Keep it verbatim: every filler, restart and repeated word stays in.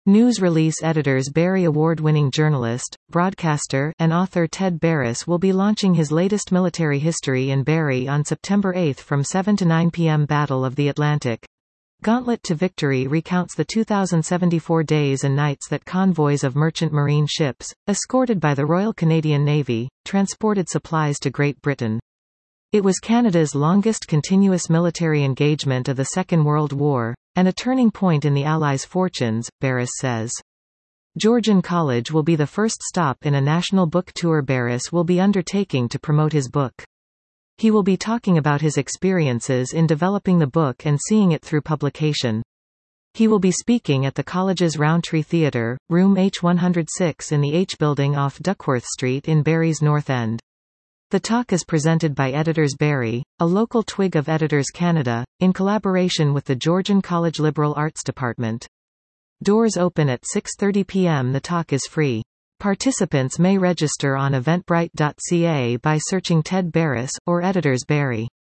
News release editors Barry Award-winning journalist, broadcaster, and author Ted Barris will be launching his latest military history in Barry on September eighth from seven to nine p m Battle of the Atlantic. Gauntlet to Victory recounts the two thousand seventy-four days and nights that convoys of merchant marine ships, escorted by the Royal Canadian Navy, transported supplies to Great Britain. It was Canada's longest continuous military engagement of the Second World War, and a turning point in the Allies' fortunes, Barris says. Georgian College will be the first stop in a national book tour Barris will be undertaking to promote his book. He will be talking about his experiences in developing the book and seeing it through publication. He will be speaking at the college's Rowntree Theatre, room H one oh six in the H Building off Duckworth Street in Barry's North End. The talk is presented by Editors Barry, a local twig of Editors Canada, in collaboration with the Georgian College Liberal Arts Department. Doors open at six thirty p m The talk is free. Participants may register on eventbrite dot c a by searching Ted Barris, or Editors Barry.